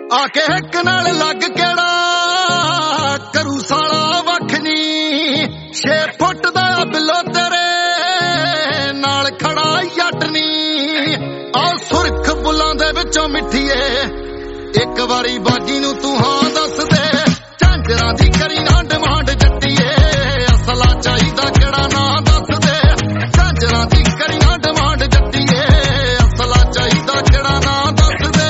आके हिक नाल लग केड़ा करू साला वखनी 6 फुट दा बिलो तेरे नाल खड़ा यटनी आ सुरख बुलां दे विचों मिठीए एक वारी बागी नू तू हां दस दे झांजरां दी करी ना डिमांड जट्टीए असला चाहीदा केड़ा ना दस दे झांजरां दी करी ना डिमांड जट्टीए असला चाहीदा केड़ा ना दस दे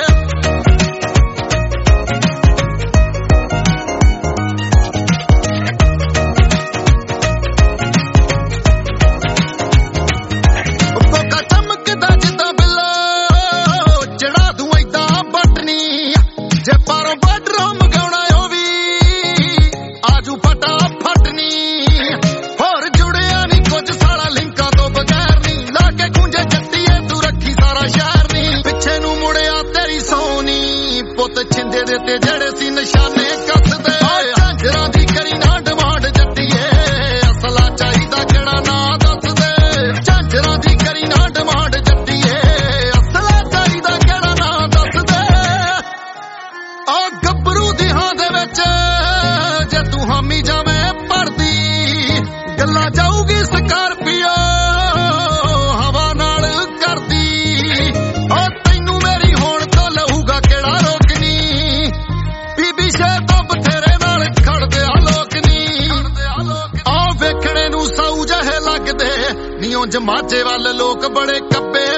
कोका चमकदा जिद्दां बिल्लो चढ़ा दूं ऐदां बटनी जे पारों बाडरों मगाउणा ओ वी आजू फटाफट नी होर जुड़िया नी कुछ साला लिंकां तो बगैर नी लाके खूंजे जट्टीए तू रखी सारा शहर नी पिछे नू मुड़िया तेरी सोनी पुत छिंदे दे ते जेड़े सी निशाने कसदे झांजरां दी करी ना डिमांड जट्टीए असला चाहीदा केड़ा ना दस दे झांजरां दी करी ना डिमांड जट्टीए असला चाहीदा केड़ा ना दस दे आ गब्बरू दी हां दे विच जे तू हामी जावें पड़दी गल्लां जाऊगी स्कार्पियो हवा नाल करदी ओ तैनू मेरी होण तो लहूगा केड़ा रोकनी बीबी शे तो बथेरे नाल खड़दे आ लोकनी आ वेखणे नू सऊ जहे लगदे नी उंज माਝੇ ਵੱਲ लोक बड़े कब्बे